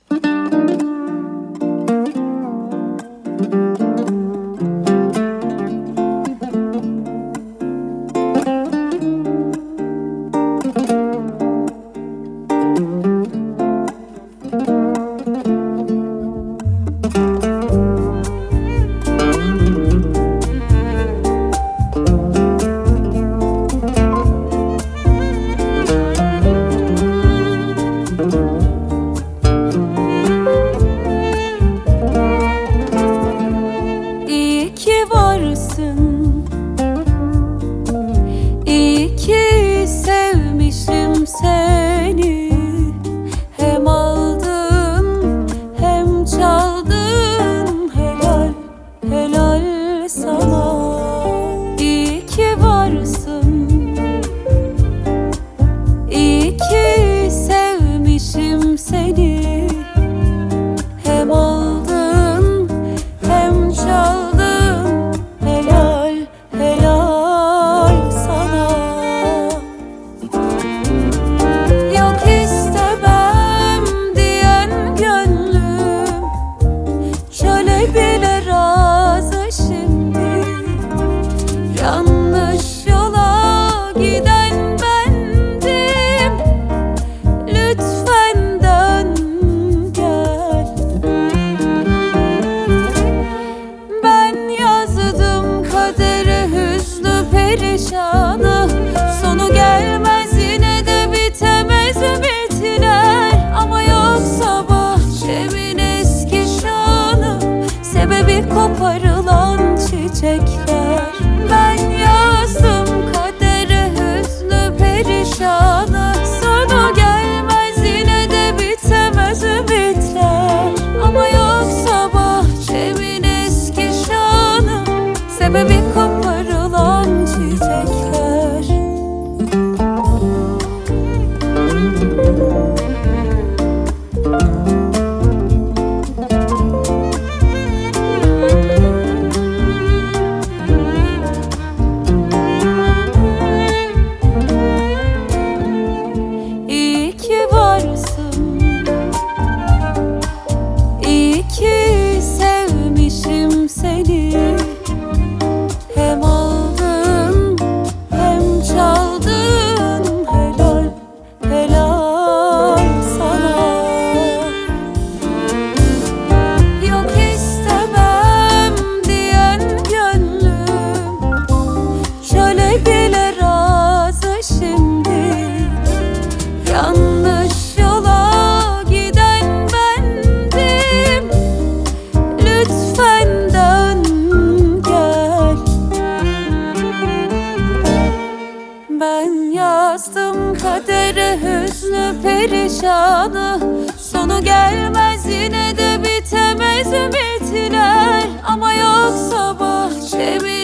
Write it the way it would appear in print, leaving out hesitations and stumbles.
İyi ki varsın, iyi ki sevmişim seni. Hem aldın hem çaldın, helal helal sana. İyi ki varsın, iyi ki sevmişim seni. Hem aldın hem çaldın, helal helal sana. Yok istemem diyen gönlüm şöyle bile razı şimdi. Yanlış yola giden bendim, lütfen dön gel. Ben yazdım kadere hüznü perişanı, sonu gelmez yine de bitemez ümitler. Ama yoksa bahçemin eski şanı, sebebi koparılan çiçekler. Ben yazdım kadere hüznü perişanı, sonu gelmez yine de bitemez ümitler. Ama yoksa bahçemin eski şanı, sebebi koparılan çiçekler. İyi ki varsın, iyi ki sevmişim seni. Hem aldın hem çaldın, helal helal sana. Yok istemem diyen gönlüm şöyle bile razı şimdi. Yanlış yola giden bendim, lütfen dön gel. Ben yazdım kadere hüznü perişanı, sonu gelmez yine de bitemez ümitler. Ama yoksa bahçemin